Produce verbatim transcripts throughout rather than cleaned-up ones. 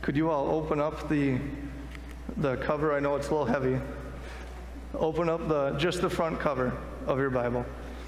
Could you all open up the, the cover? I know it's a little heavy. Open up the just the front cover of your Bible.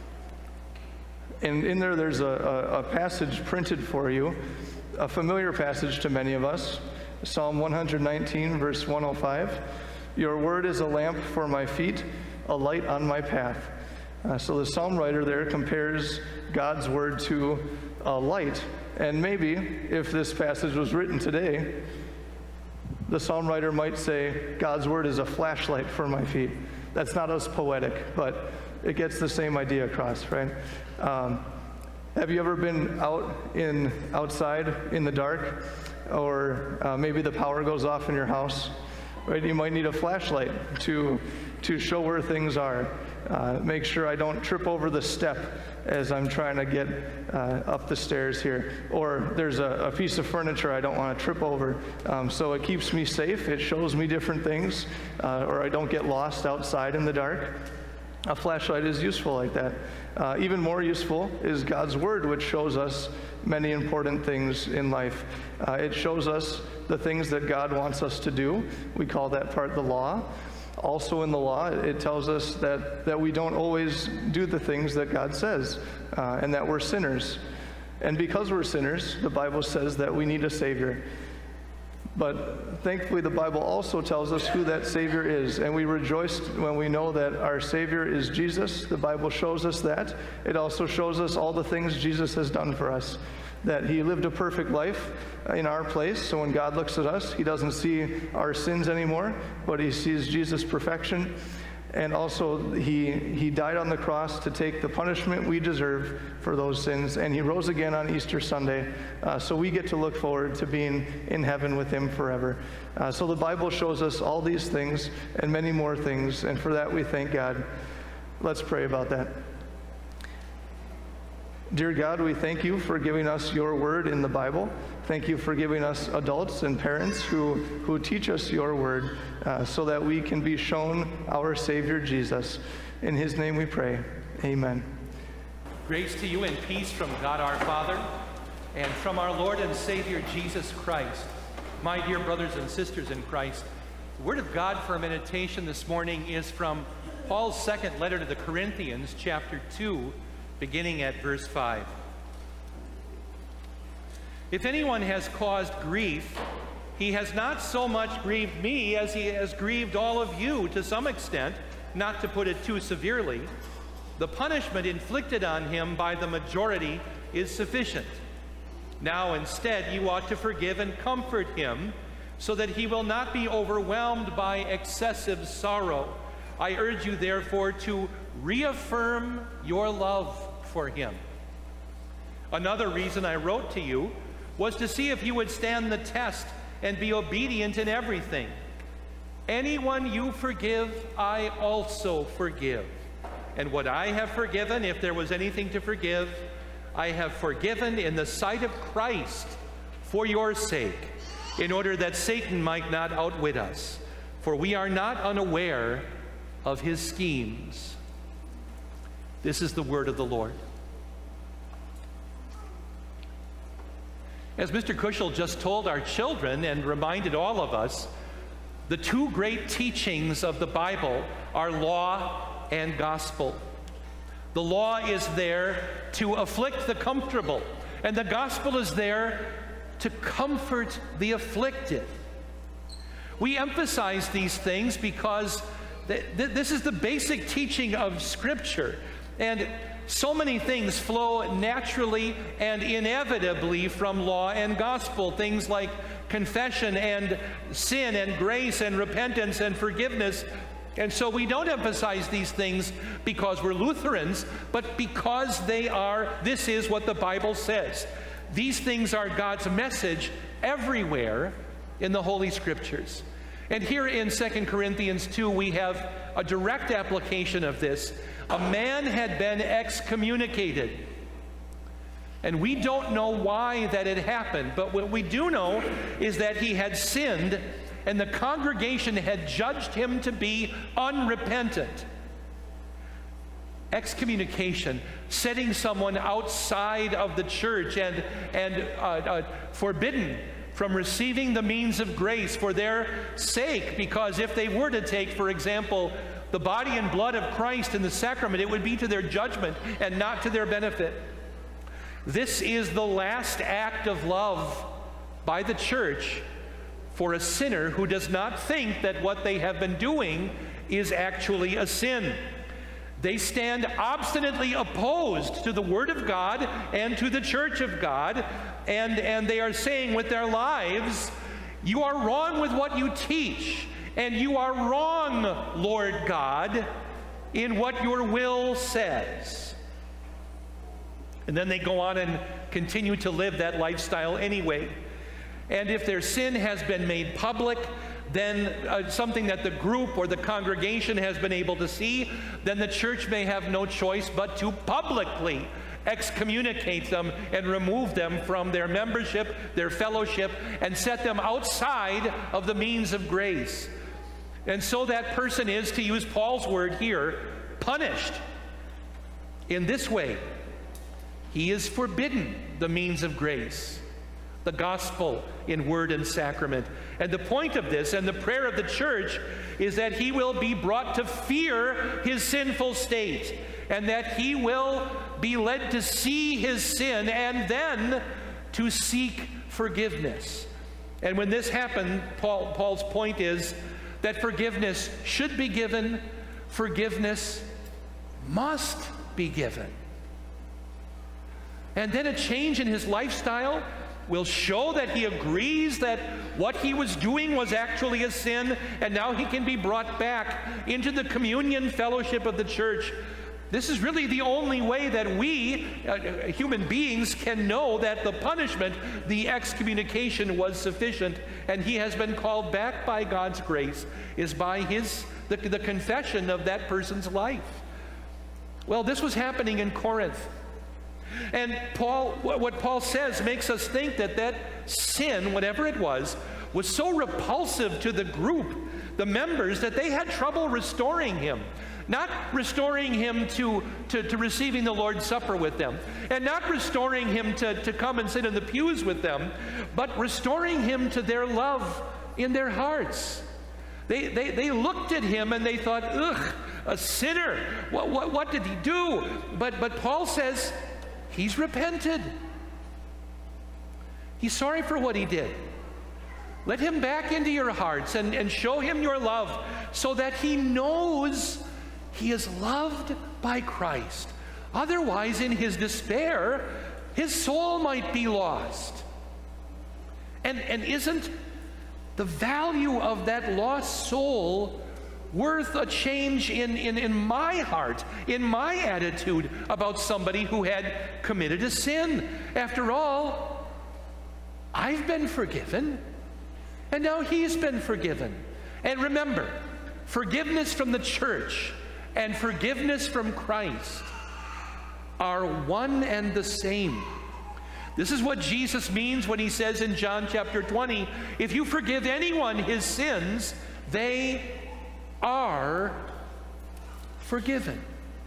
And in there, there's a, a, a passage printed for you, a familiar passage to many of us, Psalm one nineteen, verse one oh five. Your word is a lamp for my feet, a light on my path. Uh, so the psalm writer there compares God's word to a light. And maybe if this passage was written today, the psalm writer might say, God's word is a flashlight for my feet. That's not as poetic, but it gets the same idea across, right? Um, have you ever been out in outside in the dark, or uh, maybe the power goes off in your house, right? You might need a flashlight to to show where things are. Uh, make sure I don't trip over the step as I'm trying to get uh, up the stairs here. Or there's a, a piece of furniture I don't want to trip over. Um, so it keeps me safe. It shows me different things, uh, or I don't get lost outside in the dark. A flashlight is useful like that. Uh, even more useful is God's Word, which shows us many important things in life. Uh, it shows us the things that God wants us to do. We call that part the law. Also in the law, it tells us that, that we don't always do the things that God says, uh, and that we're sinners. And because we're sinners, the Bible says that we need a Savior. But thankfully, the Bible also tells us who that Savior is, and we rejoice when we know that our Savior is Jesus. The Bible shows us that. It also shows us all the things Jesus has done for us, that he lived a perfect life in our place, so when God looks at us, he doesn't see our sins anymore, but he sees Jesus' perfection. And also, he, he died on the cross to take the punishment we deserve for those sins, and he rose again on Easter Sunday, uh, so we get to look forward to being in heaven with him forever. Uh, so the Bible shows us all these things and many more things, and for that we thank God. Let's pray about that. Dear God, we thank you for giving us your word in the Bible. Thank you for giving us adults and parents who, who teach us your word uh, so that we can be shown our Savior Jesus. In his name we pray. Amen. Grace to you and peace from God our Father and from our Lord and Savior Jesus Christ. My dear brothers and sisters in Christ, the word of God for meditation this morning is from Paul's second letter to the Corinthians, chapter two, beginning at verse five. If anyone has caused grief, he has not so much grieved me as he has grieved all of you to some extent, not to put it too severely. The punishment inflicted on him by the majority is sufficient. Now instead you ought to forgive and comfort him, so that he will not be overwhelmed by excessive sorrow. I urge you therefore to reaffirm your love for him. Another reason I wrote to you was to see if you would stand the test and be obedient in everything. Anyone you forgive, I also forgive. And what I have forgiven, if there was anything to forgive, I have forgiven in the sight of Christ for your sake, in order that Satan might not outwit us. For we are not unaware of his schemes. This is the word of the Lord. As Mister Kushel just told our children and reminded all of us, the two great teachings of the Bible are law and gospel. The law is there to afflict the comfortable, and the gospel is there to comfort the afflicted. We emphasize these things because th th this is the basic teaching of Scripture, and so many things flow naturally and inevitably from law and gospel. Things like confession and sin and grace and repentance and forgiveness. And so we don't emphasize these things because we're Lutherans, but because they are, this is what the Bible says. These things are God's message everywhere in the Holy Scriptures. And here in Second Corinthians two, we have a direct application of this. A man had been excommunicated. And we don't know why that had happened, but what we do know is that he had sinned, and the congregation had judged him to be unrepentant. Excommunication, setting someone outside of the church and, and uh, uh, forbidden from receiving the means of grace for their sake, because if they were to take, for example, the body and blood of Christ in the sacrament, it would be to their judgment and not to their benefit. This is the last act of love by the church for a sinner who does not think that what they have been doing is actually a sin. They stand obstinately opposed to the Word of God and to the Church of God, and, and they are saying with their lives, you are wrong with what you teach, and you are wrong, Lord God, in what your will says. And then they go on and continue to live that lifestyle anyway. And if their sin has been made public, then uh, something that the group or the congregation has been able to see, then the church may have no choice but to publicly excommunicate them and remove them from their membership, their fellowship, and set them outside of the means of grace. And so that person is, to use Paul's word here, punished in this way. He is forbidden the means of grace, the gospel in word and sacrament. And the point of this and the prayer of the church is that he will be brought to fear his sinful state, and that he will be led to see his sin and then to seek forgiveness. And when this happens, Paul, Paul's point is that forgiveness should be given, forgiveness must be given. And then a change in his lifestyle will show that he agrees that what he was doing was actually a sin, and now he can be brought back into the communion fellowship of the church. This is really the only way that we, uh, human beings, can know that the punishment, the excommunication, was sufficient, and he has been called back by God's grace, is by his the, the confession of that person's life. Well, this was happening in Corinth. And Paul, what Paul says makes us think that that sin, whatever it was, was so repulsive to the group, the members, that they had trouble restoring him. Not restoring him to, to, to receiving the Lord's Supper with them, and not restoring him to, to come and sit in the pews with them, but restoring him to their love in their hearts. They, they, they looked at him and they thought, ugh, a sinner. What, what, what did he do? But, but Paul says, he's repented. He's sorry for what he did. Let him back into your hearts and, and show him your love so that he knows he is loved by Christ. Otherwise, in his despair, his soul might be lost. And, and isn't the value of that lost soul worth a change in, in, in my heart, in my attitude about somebody who had committed a sin? After all, I've been forgiven, and now he's been forgiven. And remember, forgiveness from the church and forgiveness from Christ are one and the same. This is what Jesus means when he says in John chapter twenty, if you forgive anyone his sins, they are forgiven.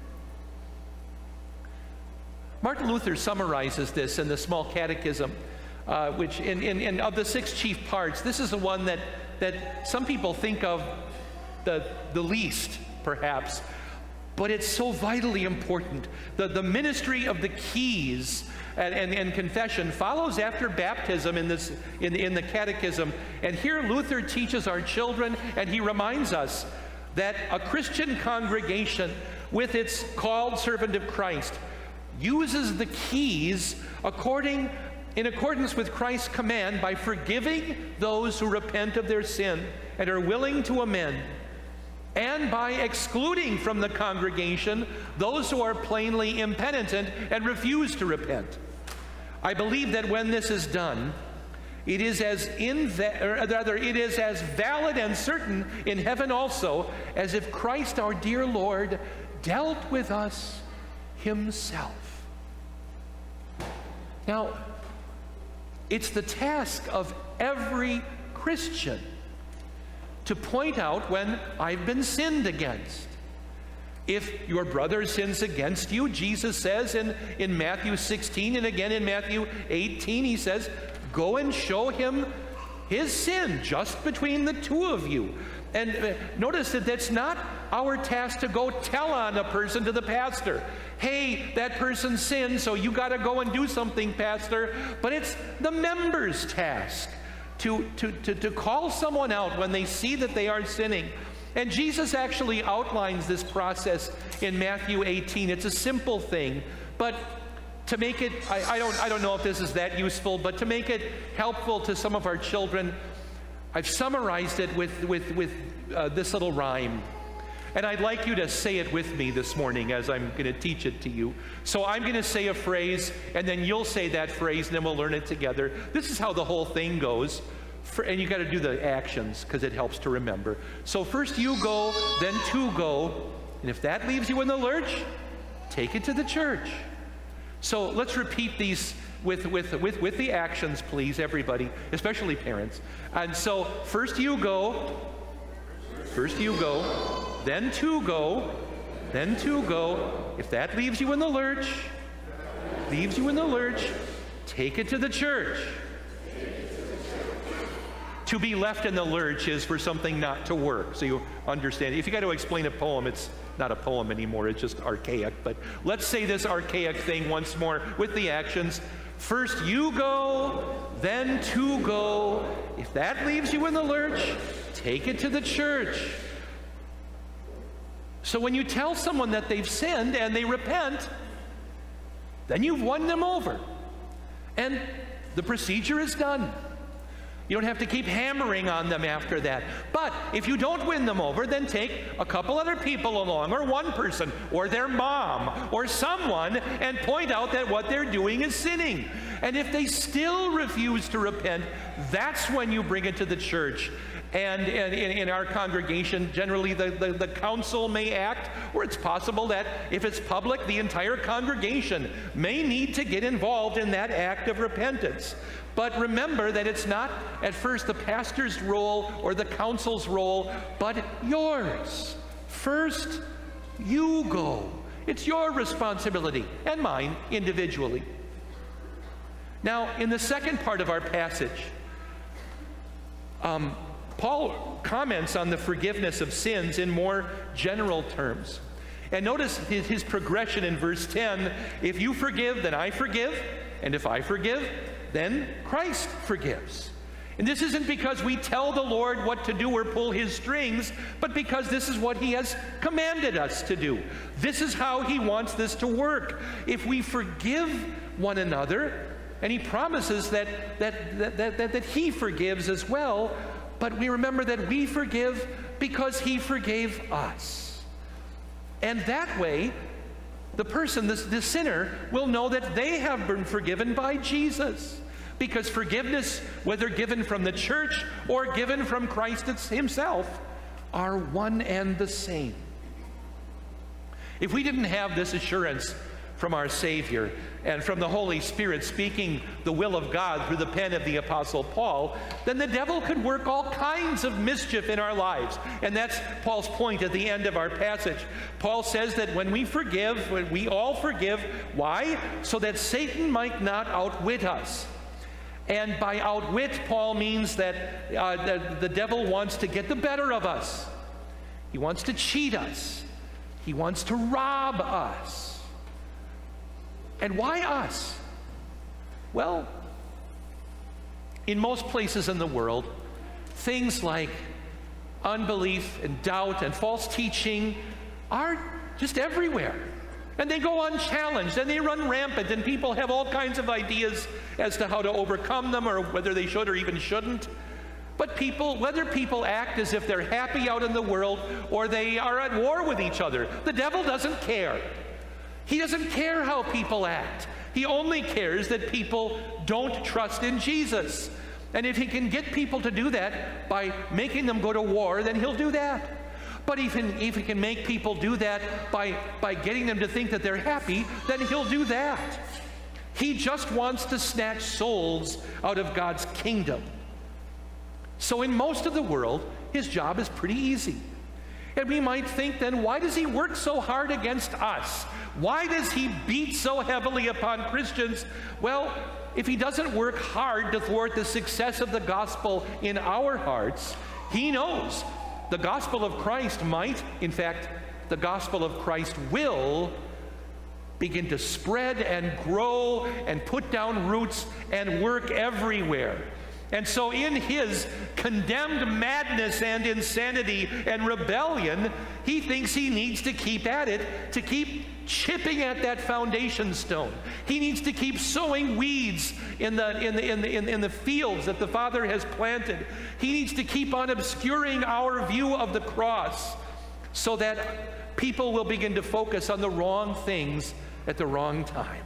Martin Luther summarizes this in the Small Catechism, uh, which in, in, in of the six chief parts, this is the one that, that some people think of the, the least, perhaps, but it's so vitally important. The, the ministry of the keys and, and, and confession follows after baptism in, this, in, in the catechism. And here Luther teaches our children, and he reminds us that a Christian congregation with its called servant of Christ uses the keys according, in accordance with Christ's command by forgiving those who repent of their sin and are willing to amend, and by excluding from the congregation those who are plainly impenitent and refuse to repent. I believe that when this is done, it is as inva- or rather, it is as valid and certain in heaven also as if Christ our dear Lord dealt with us himself. Now, it's the task of every Christian to point out when I've been sinned against. If your brother sins against you, Jesus says in, in Matthew sixteen and again in Matthew eighteen, he says, Go and show him his sin just between the two of you. And uh, notice that that's not our task to go tell on a person to the pastor. Hey, that person sinned, so you got to go and do something, pastor. But it's the member's task to, to, to, to call someone out when they see that they are sinning. And Jesus actually outlines this process in Matthew eighteen. It's a simple thing, but to make it, I, I, don't, I don't know if this is that useful, but to make it helpful to some of our children, I've summarized it with, with, with uh, this little rhyme. And I'd like you to say it with me this morning as I'm going to teach it to you. So I'm going to say a phrase, and then you'll say that phrase, and then we'll learn it together. This is how the whole thing goes. For, and you got to do the actions because it helps to remember. So first you go, then two go. And if that leaves you in the lurch, take it to the church. So let's repeat these with, with, with, with the actions, please, everybody, especially parents. And so first you go, first you go, then two go, then two go. If that leaves you in the lurch, leaves you in the lurch, take it to the church. To be left in the lurch is for something not to work, so you understand. If you got to explain a poem, it's not a poem anymore, it's just archaic. But let's say this archaic thing once more with the actions. First you go, then two go. If that leaves you in the lurch, take it to the church. So when you tell someone that they've sinned and they repent, then you've won them over. And the procedure is done. You don't have to keep hammering on them after that. But if you don't win them over, then take a couple other people along, or one person, or their mom, or someone, and point out that what they're doing is sinning. And if they still refuse to repent, that's when you bring it to the church. And in, in our congregation, generally the, the, the council may act, or it's possible that if it's public, the entire congregation may need to get involved in that act of repentance. But remember that it's not at first the pastor's role or the council's role, but yours. First, you go. It's your responsibility, and mine individually. Now, in the second part of our passage, um, Paul comments on the forgiveness of sins in more general terms. And notice his, his progression in verse ten. If you forgive, then I forgive. And if I forgive, then Christ forgives. And this isn't because we tell the Lord what to do or pull his strings, but because this is what he has commanded us to do. This is how he wants this to work. If we forgive one another, and he promises that, that, that, that, that, that he forgives as well, but we remember that we forgive because he forgave us. And that way, the person, the, the sinner, will know that they have been forgiven by Jesus. Because forgiveness, whether given from the church or given from Christ himself, are one and the same. If we didn't have this assurance from our Savior and from the Holy Spirit speaking the will of God through the pen of the Apostle Paul, then the devil could work all kinds of mischief in our lives. And that's Paul's point at the end of our passage. Paul says that when we forgive, when we all forgive, why? So that Satan might not outwit us. And by outwit, Paul means that uh, the, the devil wants to get the better of us. He wants to cheat us. He wants to rob us. And why us? Well, in most places in the world, things like unbelief and doubt and false teaching are just everywhere. And they go unchallenged, and they run rampant, and people have all kinds of ideas as to how to overcome them, or whether they should or even shouldn't. But people, whether people act as if they're happy out in the world, or they are at war with each other, the devil doesn't care. He doesn't care how people act. He only cares that people don't trust in Jesus. And if he can get people to do that by making them go to war, then he'll do that. But even if he can make people do that by, by getting them to think that they're happy, then he'll do that. He just wants to snatch souls out of God's kingdom. So in most of the world, his job is pretty easy. And we might think then, why does he work so hard against us? Why does he beat so heavily upon Christians? Well, if he doesn't work hard to thwart the success of the gospel in our hearts, he knows the gospel of Christ might, in fact, the gospel of Christ will begin to spread and grow and put down roots and work everywhere. And so in his condemned madness and insanity and rebellion, he thinks he needs to keep at it, to keep chipping at that foundation stone. He needs to keep sowing weeds in the, in the, in the, in, in the fields that the Father has planted. He needs to keep on obscuring our view of the cross so that people will begin to focus on the wrong things at the wrong time.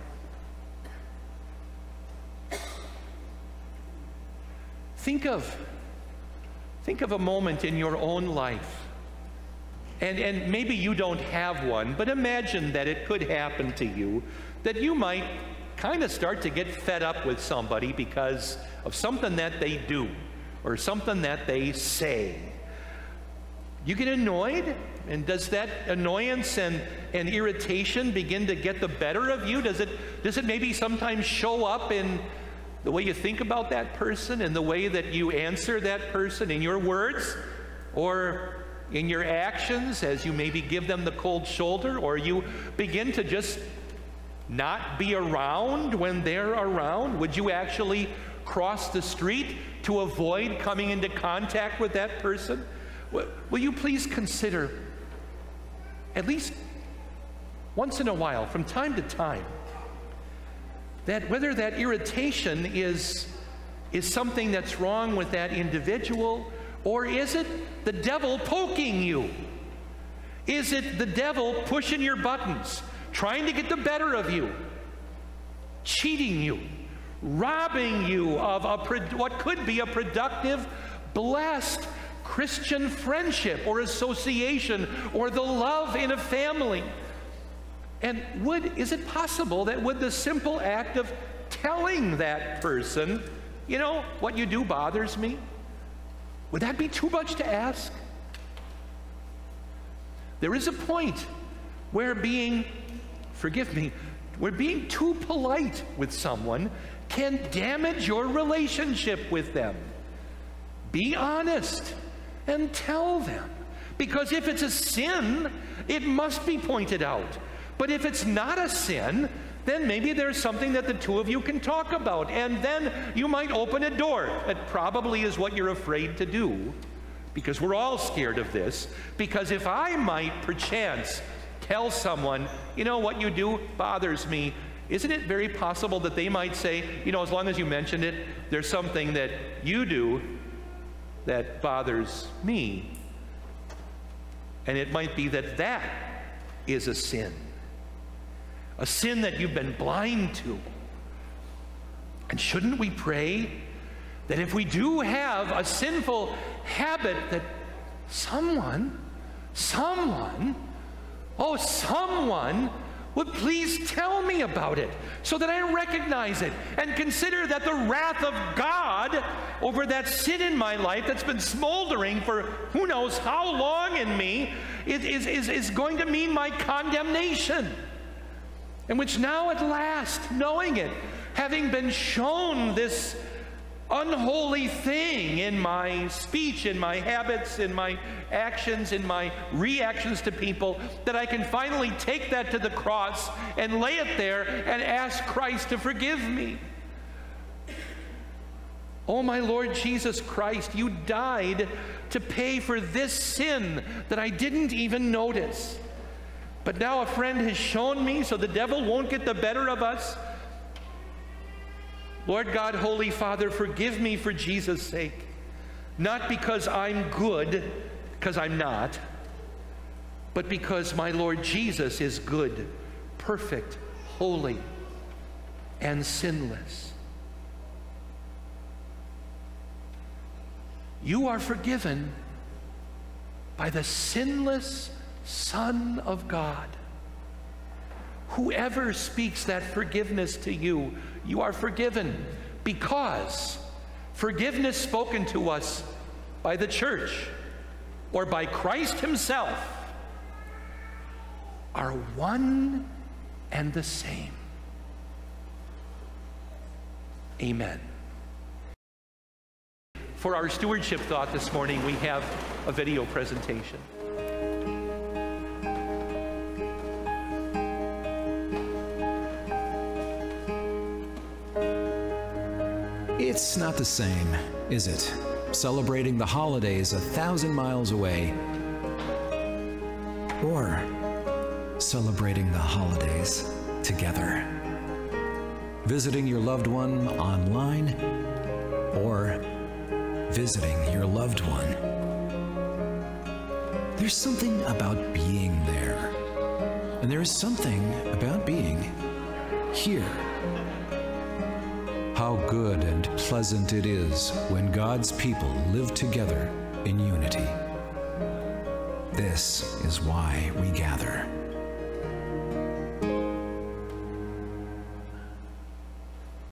Think of, think of a moment in your own life, and, and maybe you don't have one, but imagine that it could happen to you, that you might kind of start to get fed up with somebody because of something that they do or something that they say. You get annoyed, and does that annoyance and, and irritation begin to get the better of you? Does it, does it maybe sometimes show up in the way you think about that person, in the way that you answer that person, in your words or in your actions as you maybe give them the cold shoulder, or you begin to just not be around when they're around? Would you actually cross the street to avoid coming into contact with that person? Will you please consider, at least once in a while, from time to time, that whether that irritation is, is something that's wrong with that individual, or is it the devil poking you? Is it the devil pushing your buttons, trying to get the better of you, cheating you, robbing you of a, what could be a productive, blessed Christian friendship or association, or the love in a family? And would, is it possible that with the simple act of telling that person, you know, what you do bothers me, would that be too much to ask? There is a point where being, forgive me, where being too polite with someone can damage your relationship with them. Be honest and tell them. Because if it's a sin, it must be pointed out. But if it's not a sin, then maybe there's something that the two of you can talk about. And then you might open a door. That probably is what you're afraid to do, because we're all scared of this. Because if I might perchance tell someone, you know, what you do bothers me, isn't it very possible that they might say, you know, as long as you mentioned it, there's something that you do that bothers me. And it might be that that is a sin. A sin that you've been blind to. And shouldn't we pray that if we do have a sinful habit, that someone, someone, oh, someone would please tell me about it so that I recognize it and consider that the wrath of God over that sin in my life that's been smoldering for who knows how long in me is, is, is going to mean my condemnation. In which now at last, knowing it, having been shown this unholy thing in my speech, in my habits, in my actions, in my reactions to people, that I can finally take that to the cross and lay it there and ask Christ to forgive me. Oh, my Lord Jesus Christ, you died to pay for this sin that I didn't even notice. But now a friend has shown me, so the devil won't get the better of us. Lord God, Holy Father, forgive me for Jesus' sake. Not because I'm good, because I'm not, but because my Lord Jesus is good, perfect, holy, and sinless. You are forgiven by the sinless Son of God. Whoever speaks that forgiveness to you, you are forgiven, because forgiveness spoken to us by the church or by Christ himself are one and the same. Amen. For our stewardship thought this morning, we have a video presentation. It's not the same, is it? Celebrating the holidays a thousand miles away, or celebrating the holidays together. Visiting your loved one online, or visiting your loved one. There's something about being there, and there is something about being here. How good and pleasant it is when God's people live together in unity. This is why we gather.